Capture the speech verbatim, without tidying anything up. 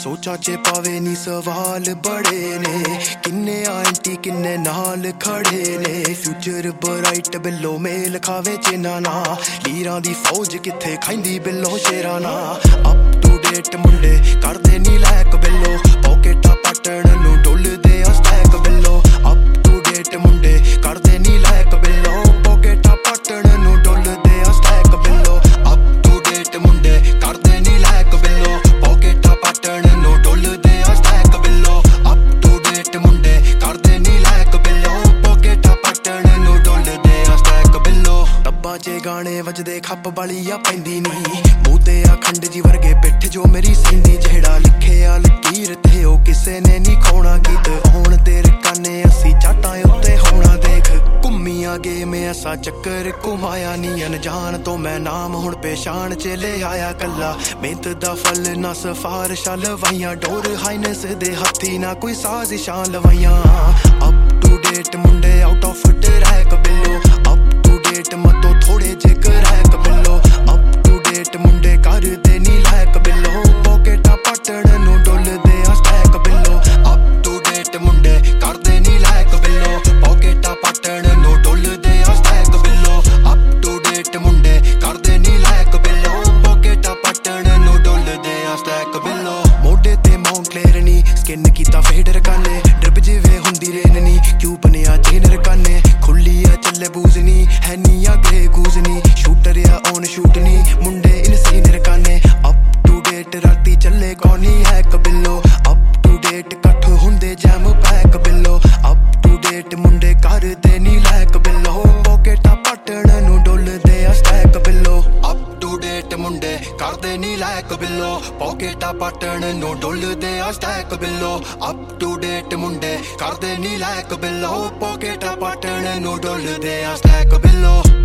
सोचा च पावे नी सवाल बड़े ने, किन्ने आंटी किन्ने नाल खड़े ने। फ्यूचर ब्राइट बिल्लो मेल खावे चिन्ना ना, लीरां दी फौज किथे खाइंदी बिल्लो शेरा ना। अप टू डेट मुंडे करदे नी लैक बिल्लो, पॉकेटा पटण नू डुलदे आ स्टैक बिल्लो। अप टू डेट मुंडे करदे नी लैक बिल्लो, पॉकेटा पटण नू डुलदे आ स्टैक बिल्लो। अप टू डेट मुंडे करदे नी लैक बिल्लो, पॉकेटा पटण नू डुलदे आ स्टैक बिल्लो। अप टू डेट मुंडे करदे नी लैक बिल्लो, पॉकेटा पटण नू डुलदे आ स्टैक बिल्लो। डब्बा च गाने वजदे खप वाली आ पैंदी नी, मूंह ते आ खंड जी वर्गे पिठ जो मेरी सींदी। जेड़ा लिखे आ लकीर ते ओ किसे ने नी खोना, गीत होण तेरे काने असी जाटां उत्ते होना। देख घुम्मिया गेम ऐसा चक्कर घुमाया नी, अनजान तो मैं नाम हुण पेशान च ले आया कल्ला। मेहनत दा फल ना सिफारिशां लवाइयां, डोर हाइनस दे हत्थी ना कोई साजिशां लवाइयां। अप टू डेट मुंडे आउट ऑफ ट्रैक बिल्लो, अप टू डेट मतो थोड़े जे क्रैक बिल्लो। अप टू डेट मुंडे करदे नी लैक बिल्लो, पॉकेटा पटण नू डुलदे आ स्टैक बिल्लो। अप टू डेट मुंडे करदे नी लैक बिल्लो, पॉकेटा पटण नू डुलदे आ स्टैक बिल्लो। अप टू डेट मुंडे करदे नी लैक बिल्लो, पॉकेटा पटण नू डुलदे आ स्टैक बिल्लो। मोढे ते मॉन्क्लेयर नी, स्किन कीता फेड रकाने, ड्रिप जिवें हुंदी रेन नी, क्यूब ने आ चेन रकाने। खुली आ चले बूज नी, है नी आ ग्रे गूज नी, शूटर आ ऑन शूट नी, मुंडे इन सीन रकाने। अप टू डेट राती चले कौनी है कबिल्लो, अप टू डेट कट्ठ हुंदे जैम पैक बिल्लो। अप टू डेट मुंडे करदे नी लैक बिल्लो, पॉकेटा पटण नू डुलदे आ स्टैक बिल्लो। अप टू डेट मुंडे करदे नी लैक बिल्लो, पॉकेटा पटण नू डुलदे आ स्टैक बिल्लो। अप टू डेट मुंडे करदे नी लैक बिल्लो, पॉकेटा पटण नू डुलदे आ स्टैक बिल्लो।